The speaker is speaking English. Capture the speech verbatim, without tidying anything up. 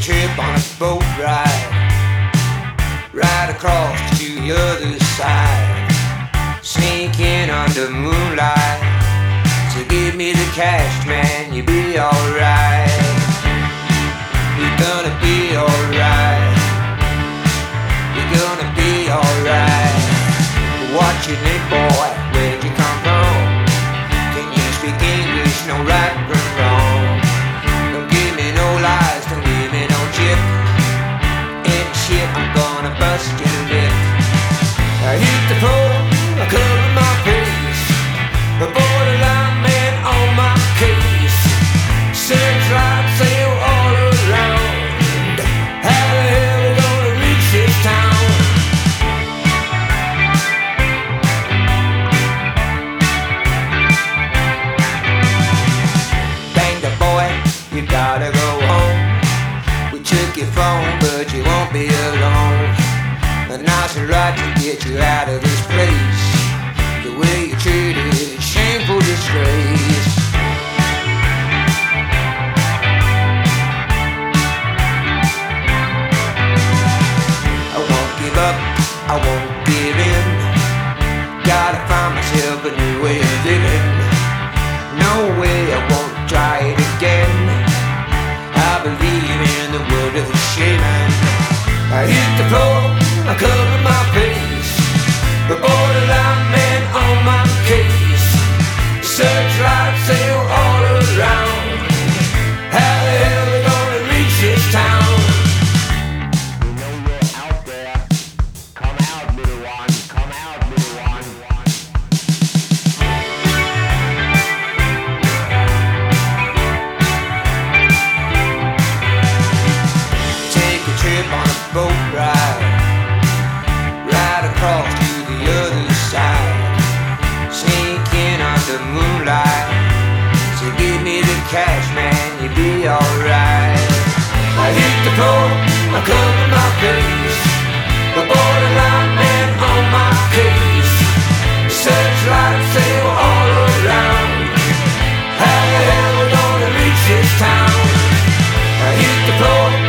trip on a boat ride, right across to the other side. Sneak in under moonlight, so give me the cash, man, you'll be alright. You're gonna be alright. You're gonna be alright. What's your name, boy? Where'd you come from? Can you speak English? No right or wrong. Don't give me no lies, don't give me no chip. And shit, I'm gonna bust your lip. I hit the floor, I cover my face. The borderline man on my case. Searchlight sail all around. How the hell we gonna reach this town? Bang the boy, you gotta go home. We took your phone, but you won't be alone. The now's the right to get you out of this place. The way you treated, shameful disgrace. I won't give up, I won't give in. Gotta find myself a new way of living. No way, I won't try it again. I believe in the word of the shaman. I hit the floor, I cover my face. The borderline man on my case. Searchlight sail all around. How the hell we gonna reach this town? We know you're out there. Come out, little one. Come out, little one. Take a trip on a boat ride, right across to the other side. Sneak in under moonlight, so give me the cash, man, you'll be alright. I hit the floor, I cover my face. The borderline man on my case. Searchlight sail all around. How the hell we gonna reach this town? I hit the floor,